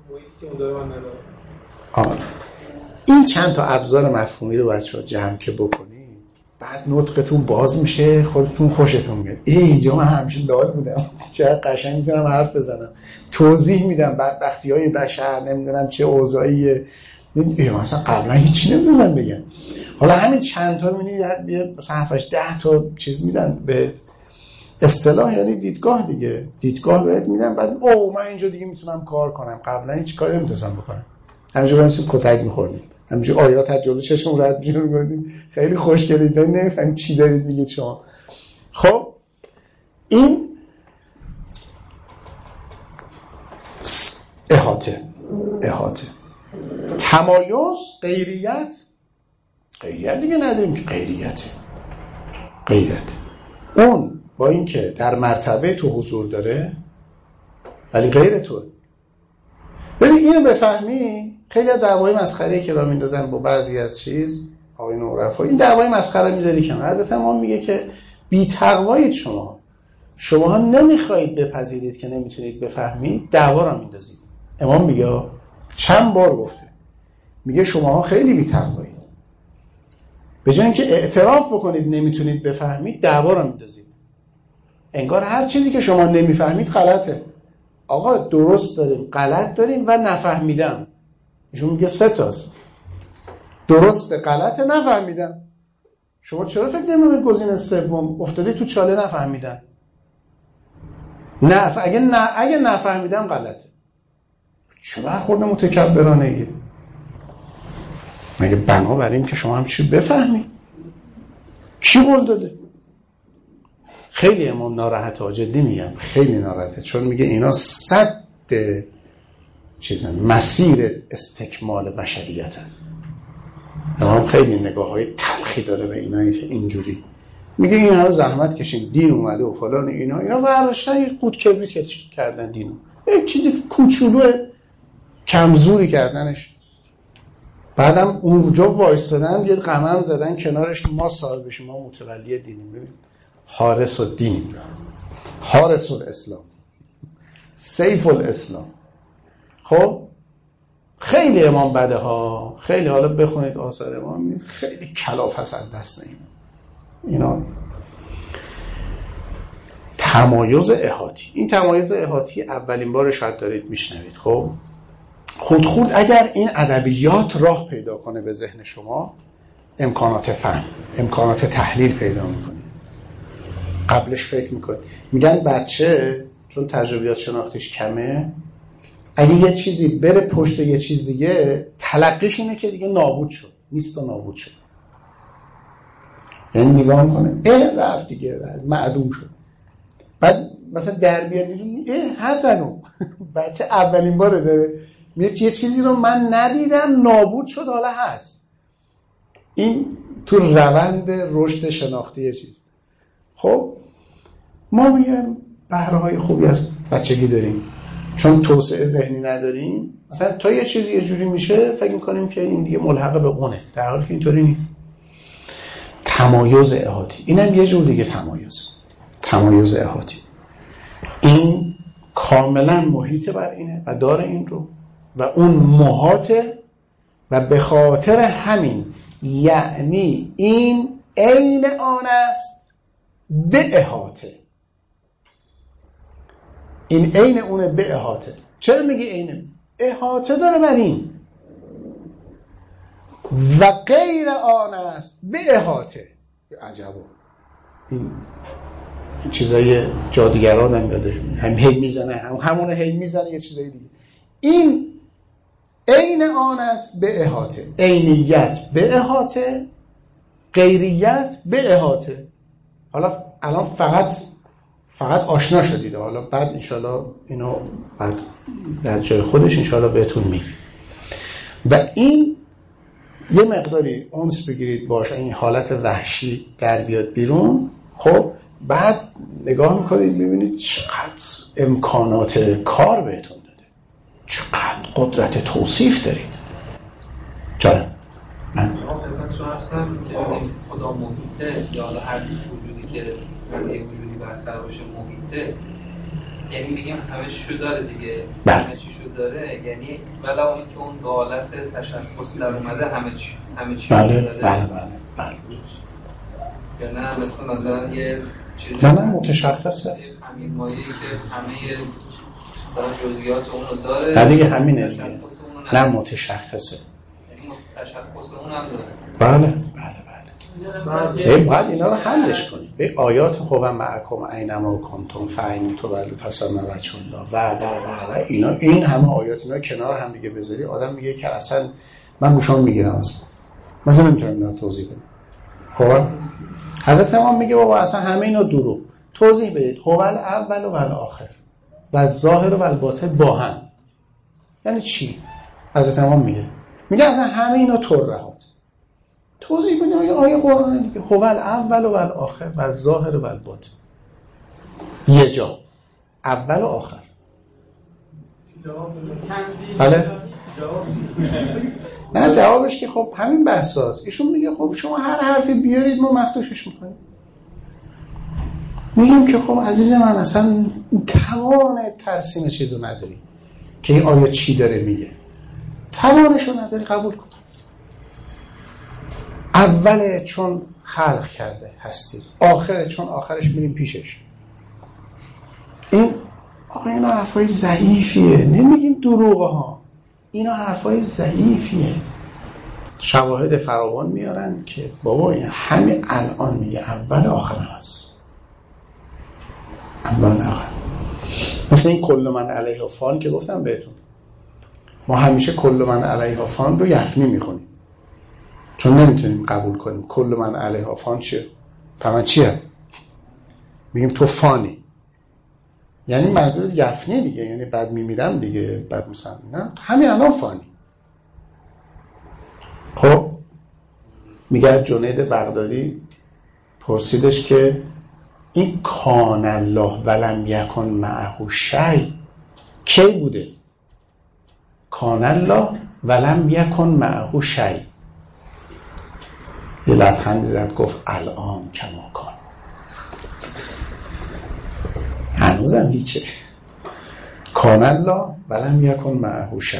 آره. این چند تا ابزار مفهومی رو بچه‌ها جمع که بکنید، بعد نطقتون باز میشه، خودتون خوشتون میاد. ای اینجا من همیشه لال بودم، چقدر قشنگ میتونم حرف بزنم، توضیح میدم بدبختی‌های بشر، نمیدونم چه اوضاعیه. میگم مثلا قبلا هیچی نمی‌دونم بگم، حالا همین چند تا میبینید مثلا هفتش ده تا چیز میدن بهت، اصطلاح یعنی دیدگاه دیگه، دیدگاه بهت میدن، بعد اوه من اینجا دیگه میتونم کار کنم، قبلا هیچ کاری نمیتونستم بکنم. همینجا بریم کتک میخوردیم، همینجا آیات از جلو چشم رد می‌شدیم، خیلی خوشگلید، نمیفهمید چی دارید میگید شما. خب این احاطه احاطه تمایز، غیریت. غیریت دیگه نداریم که غیریته. غیریت اون با این که در مرتبه تو حضور داره ولی غیر تو. ببین اینو بفهمی، خیلی از دعوای مسخره که را میندازن با بعضی از چیز آقای نورفا، این دعوای مسخره میذاری کنار. حضرت امام میگه که بی تقوایید شما شما نمیخواید بپذیرید که نمیتونید بفهمید، دعوا را میندازید. امام میگه چند بار گفته، میگه شماها خیلی بی تقوایید، به جای اینکه اعتراف بکنید نمیتونید بفهمید، دعوا را میندازید. انگار هر چیزی که شما نمیفهمید غلطه. آقا درست داریم، غلط داریم و نفهمیدم. ایشون میگه سه تاست، درست، غلط، نفهمیدم. شما چرا فکر نمی‌کنید گزینه سوم افتاده تو چاله نفهمیدم؟ نه اگه نه اگه نفهمیدم غلطه. چه برخورد متکبرانه ایه؟ مگه بنابراین که شما هم چی بفهمی؟ کی قول داده؟ خیلی امام ناراحته، جدی میگم خیلی ناراحته، چون میگه اینا صد چیزن، مسیر استکمال بشریتن. امام خیلی نگاه های تلخی داره به اینا که اینجوری میگه این همه زحمت کشیم، دین اومده و فلان، اینا اینا برداشتن یه قوت کبریت کردن دینو، یک چیزی کوچولو کمزوری کردنش. بعدم اونجا وایسادن یه قمم زدن کنارش، ما صاحبش، ما متولی دینیم. ببین حارس الدین، حارس الاسلام، سیف الاسلام. خب خیلی امام بده ها، خیلی. حالا بخونید آثار امام، خیلی کلاف هست از دست اینا. اینا تمایز احاطی. این تمایز احاطی اولین بار شاید دارید میشنوید. خب خود خود اگر این ادبیات راه پیدا کنه به ذهن شما، امکانات فهم، امکانات تحلیل پیدا میکنید. قبلش فکر میکنید. میگن بچه چون تجربیات شناختیش کمه، اگه یه چیزی بره پشت یه چیز دیگه، تلقیش اینه که دیگه نابود شد، نیست و نابود شد. یعنی نگاه میکنه اه رفت دیگه، معدوم شد. بعد مثلا در بیاد میگه اه حسنو بچه اولین باره داره میگه یه چیزی رو من ندیدم نابود شد حالا هست. این تو روند رشد شناختی چیز. خب ما میگم بهره‌های خوبی از بچگی داریم، چون توسعه ذهنی نداریم. مثلا تا یه چیزی یه جوری میشه فکر میکنیم که این دیگه ملحق به اونه، در حالی که اینطوری نیست. تمایز احاطی، اینم یه جور دیگه تمایز. تمایز احاطی این کاملا محیط بر اینه و داره این رو و اون محاطه و به خاطر همین یعنی این عین آن است به احاطه. این عین اونه به احاطه. چرا میگی عین؟ احاطه داره بر این و غیر آن است به احاطه. عجبا این چیزای جادوگران هم یاده هم هی میزنه، هم همونه هی میزنه یه چیزای دیگه. این عین آن است به احاطه. عینیت به احاطه، غیریت به احاطه. حالا الان فقط فقط آشنا شدید، حالا بعد انشالله اینو بعد در جای خودش انشالله بهتون میگم. و این یه مقداری اونس بگیرید باش، این حالت وحشی در بیاد بیرون. خب بعد نگاه میکنید ببینید چقدر امکانات کار بهتون داده، چقدر قدرت توصیف دارید. جانم من خدمت شما هستم که خدا محیطه یا هر وجودی که از یک وجودی برتر باشه محیطه، یعنی میگم همه چیشو داره دیگه. همه چیشو داره یعنی ولو اینکه اون به حالت تشخص در اومده همه چی همه چی بله داره. بله بله بله. یا نه مثلا مثلا یه چیزی نه نه متشخصه، همین مایه‌ای که همه مثلا جزئیات اون رو داره. نه دیگه همینه دیگه. نه متشخصه، یعنی تشخص اون هم داره. بله بله بله. بعد اینا رو حلش کنید. به آیات هو معکم اینما کنتم فاین تو ولو فسما وجه الله و و و اینا، این همه آیات اینا کنار هم دیگه بذاری آدم میگه که اصلا من گوشام میگیرم، اصلا مثلا نمیتونم اینا توضیح بدم. خب حضرت امام میگه بابا اصلا همه اینا دروغ. توضیح بدید. هو الاول و الاخر و الظاهر و الباطن با هم یعنی چی؟ حضرت امام میگه میگه اصلا همه اینا ترهات. توضیح بدید آیه آیه قرآن دیگه. هو الاول و الاخر و الظاهر و الباطن. یه جا اول و آخر. بله نه جوابش که خب همین بحثاست. ایشون میگه خب شما هر حرفی بیارید ما مخدوشش میکنیم. میگیم که خب عزیز من اصلا توان ترسیم چیزو نداری که این آیه چی داره میگه، توانشو نداری قبول کن. اوله چون خلق کرده هستی، آخره چون آخرش میریم پیشش. این آقا اینا حرفای ضعیفیه، نمیگیم دروغه ها، اینا حرفای ضعیفیه. شواهد فراوان میارن که بابا این همین الان میگه اول آخر هست، اول آخر. مثلا این کل من علیه فان که گفتم بهتون، ما همیشه کل من علیه فان رو یفنی میخونیم چون نمیتونیم قبول کنیم کل من علیه فان چیه؟ پس چیه؟ میگیم تو فانی، یعنی منظور یفنی دیگه، یعنی بعد میمیرم دیگه، بعد مثلا نه همین الان فانی. خب میگه جنید بغدادی پرسیدش که این کان الله ولم یکن معه شیء کی بوده؟ کان الله ولم یکن معه شیء. یه لبخند زد گفت الان کما کان. هنوزم هیچه. کان الله ولم یکن معه شیء.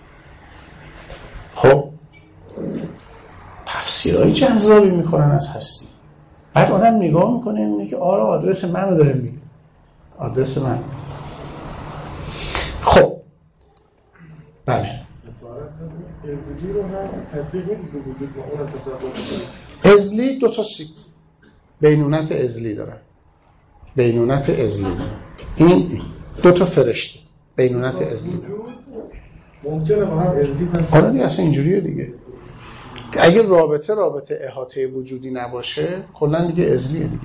خب تفسیرهای جذابی میکنن از هستی. بعد آدم نگاه میکنه میگه که آره آدرس منو داره میگه. آدرس من. خب بله ازلی رو هم تطبیق میدید به وجود با اون تصور کنید. ازلی دو تا سی بینونت ازلی دارن. بینونت ازلی دارن. این دو تا فرشته بینونت ازلی دارن. ممکنه با هم ازلی هست. آره دیگه اصلا اینجوریه دیگه. اگه رابطه رابطه احاطه وجودی نباشه کلا دیگه ازلیه دیگه.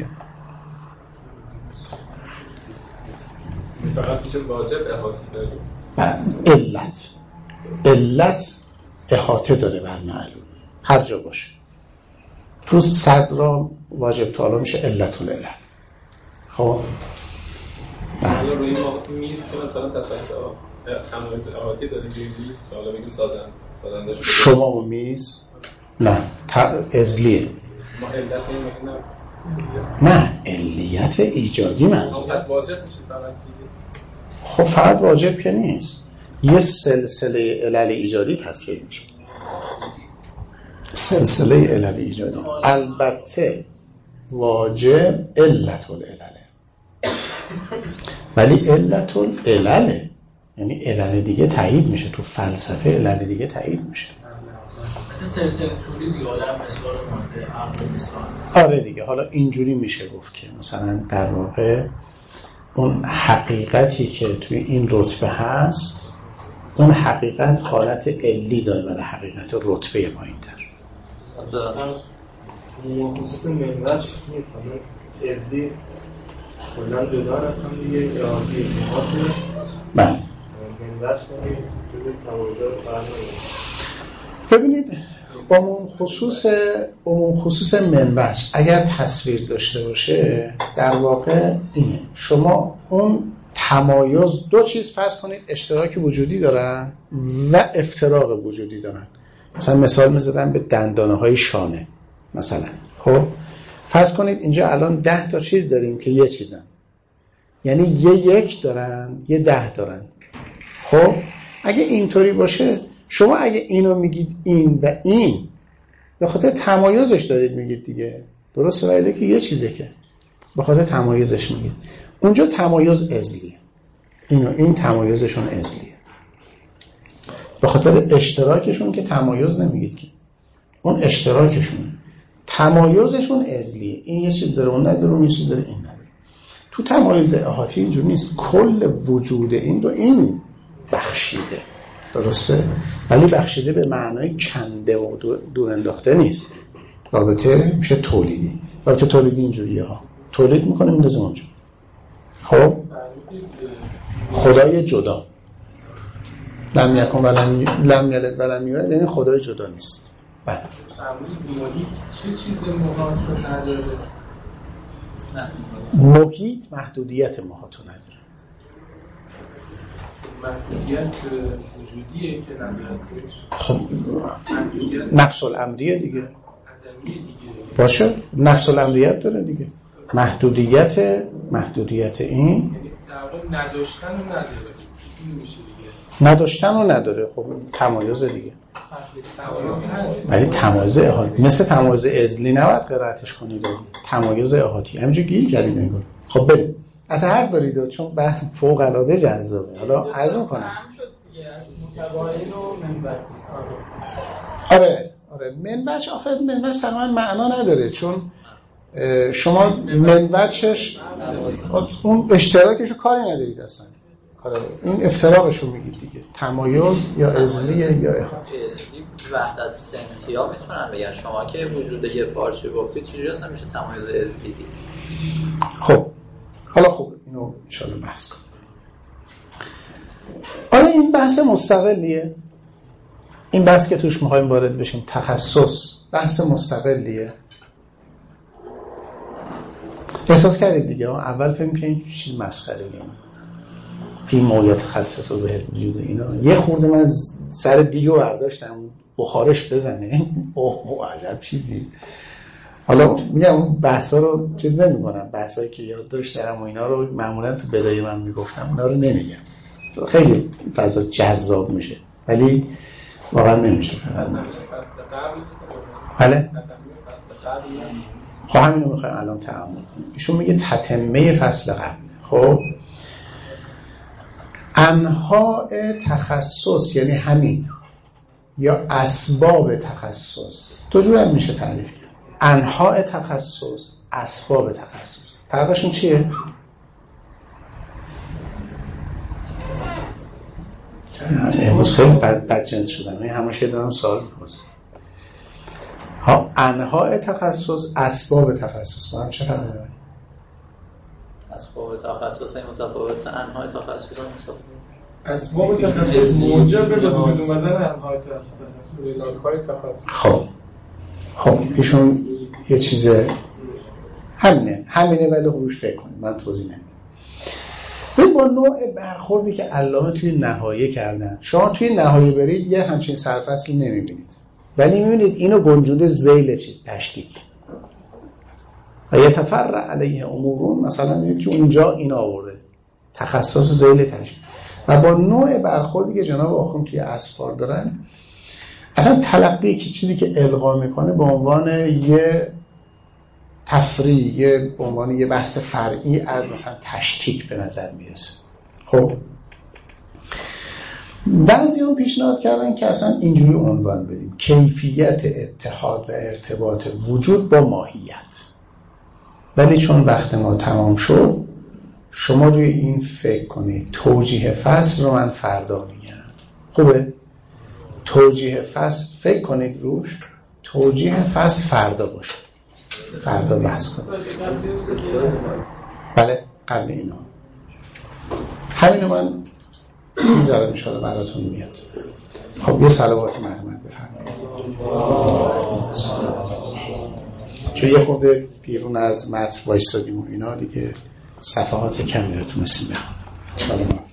فقط میشه واجب احاطه داریم. علت علت احاطه داره بر معلوم هر جا باشه. تو صدر واجب تعالی میشه علت العلل. خب حالا روی میز که مثلا تصحیح تمایز احاطه داره روی میز که حالا بگیم سازن سازنده شده شما و میز نه ازلیه. ما علت این نه علیت ایجادی منظور از واجب میشه فقط دیگه. خب فقط واجب که نیست، یه سلسله علل ایجادی تصویر میشه. سلسله علل ایجادی البته واجب علت العلله ولی علت العلله یعنی علل دیگه تایید میشه. تو فلسفه علل دیگه تایید میشه. مثل سلسله طولی دیگه آدم مثال مانده عقل مثال. آره دیگه. حالا اینجوری میشه گفت که مثلا در واقع اون حقیقتی که توی این رتبه هست اون حقیقت حالت علی داره برای حقیقت رتبه پایین‌تر. اون خصوص منوج نیست همه ازلی کلا جدا هستن دیگه احاطه احاطه بله منوج نمیشه جزء توازن قرار نمیگیره. ببینید عموم خصوص عموم خصوص منوج اگر تصویر داشته باشه در واقع اینه شما اون تمایز دو چیز فرض کنید اشتراک وجودی دارن و افتراق وجودی دارن. مثلا مثال می‌زدم به دندانه‌های شانه مثلا. خب فرض کنید اینجا الان ده تا چیز داریم که یه چیزن، یعنی یه یک دارن یه ده دارن. خب اگه اینطوری باشه شما اگه اینو میگید این و این به خاطر تمایزش دارید میگید دیگه، درسته؟ ولی که یه چیزه که به خاطر تمایزش میگید. اونجا تمایز ازلیه، اینو این تمایزشون ازلیه. به خاطر اشتراکشون که تمایز نمیگید که اون اشتراکشون تمایزشون ازلیه. این یه چیز داره اون نداره، اون یه چیز داره این نداره. تو تمایز احاطی اینجور نیست. کل وجود این رو این بخشیده، درسته؟ ولی بخشیده به معنای کنده و دور انداخته نیست. رابطه میشه تولیدی. رابطه تولیدی اینجوریه ها، تولید میکنه میندازه اونجا. خب خدای جدا لم یکن ولم لم یلد ولم یولد، یعنی خدای جدا نیست. بله محیط چه چیز محاط رو نداره؟ محیط محدودیت محاط رو نداره. محدودیت وجودیه که نداره. خب نفس الامریه دیگه. دیگه باشه نفس الامریت داره دیگه. محدودیت محدودیت این در واقع نداشتن و نداره. این میشه دیگه. نداشتن و نداره. خب تمایز دیگه. ولی تمایز احاطی مثل تمایز ازلی نباید قرائتش کنید. تمایز احاطی همینجور گیر کردید نگاه. خب بریم. حتی حق دارید چون بعد فوق العاده جذابه. حالا عرض می‌کنم. آره آره منوج آخه منوج تقریبا معنا نداره چون شما منوجش اون اشتراکشو کاری ندارید اصلا. آره این افتراقشو میگید دیگه. تمایز یا ازلیه یا احاطه. وحدت صنفیا میتونن بگن شما که وجود یه پارچه گفتید چجوری اصلا میشه تمایز ازلی دید؟ خب حالا خوب اینو ان شاءالله بحث کنیم. آره این بحث مستقلیه. این بحث که توش میخوایم وارد بشیم تخصص بحث مستقلیه. احساس کردید دیگه اول فهم که این چیز مسخره‌ایه. فی مویت خصص و به وجود اینا یه خورده من سر دیگو برداشتم بخارش بزنه. اوه عجب چیزی. حالا میگم اون بحثا رو چیز نمی‌کنم، بحثایی که یاد داشتم و اینا رو معمولا تو بدای من میگفتم اونا رو نمیگم. خیلی فضا جذاب میشه ولی واقعا نمیشه. بله خب همین رو میخوایم الان تعامل کنیم. ایشون میگه تتمه فصل قبل. خب انواع تخصص یعنی همین، یا اسباب تخصص دو جور هم میشه تعریف کرد. انواع تخصص، اسباب تخصص، فرقشون چیه؟ امروز خیلی بد, بد جنس شدن، این همشه دارم سوال میپرسم. ها، انواع تخصص، اسباب تخصص با هم چه فرقی داره؟ اسباب تخصص های متفاوت، انواع تخصص های متفاوت. اسباب تخصص موجب به وجود اومدن انواع تخصص. خب خب ایشون یه چیز همینه همینه ولی روش فکر کنید، من توضیح نمیدم. ببین با نوع برخوردی که علامه توی نهایه کردن، شما توی نهایه برید یه همچین سرفصلی نمیبینید، ولی میبینید اینو گنجونده ذیل چیز تشکیک و یتفرع علیه امورون، مثلا میبینید که اونجا این آورده تخصص ذیل تشکیک. و با نوع برخوردی که جناب آخوند توی اسفار دارن، اصلا تلقی که چیزی که القا میکنه به عنوان یه تفریع، یه به عنوان یه بحث فرعی از مثلا تشکیک به نظر میرسه. خب بعضی هم پیشنهاد کردن که اصلا اینجوری عنوان بدیم: کیفیت اتحاد و ارتباط وجود با ماهیت. ولی چون وقت ما تمام شد، شما روی این فکر کنید. توجیه فصل رو من فردا میگم، خوبه؟ توجیه فصل فکر کنید روش. توجیه فصل فردا باشه، فردا بحث کنید. بله قبل اینا همینو من میذارم انشاءالله براتون میاد. خب یه صلوات مرحمت بفرمایید، چون یه خورده بیرون از متن وایسادیم و اینا دیگه صفحات کمی رو تونستیم بخونیم.